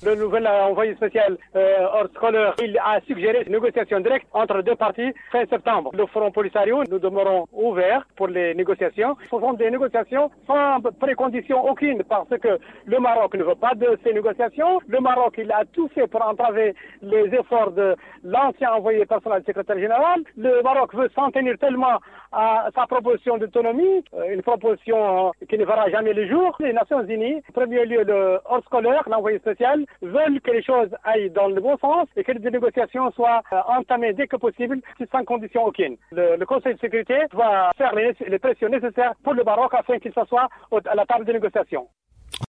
Le nouvel envoyé spécial hors scolaire, il a suggéré une négociation directe entre deux parties fin septembre. Le Front Polisario, nous demeurons ouverts pour les négociations. Ce sont des négociations sans précondition aucune parce que le Maroc ne veut pas de ces négociations. Le Maroc, il a tout fait pour entraver les efforts de l'ancien envoyé personnel du secrétaire général. Le Maroc veut s'en tenir tellement à sa proposition d'autonomie, une proposition qui ne verra jamais le jour. Les Nations Unies, en premier lieu le hors scolaire, l'envoyé spécial, veulent que les choses aillent dans le bon sens et que les négociations soient entamées dès que possible, sans condition aucune. Le Conseil de sécurité va faire les pressions nécessaires pour le Maroc afin qu'il s'assoie à la table de négociation.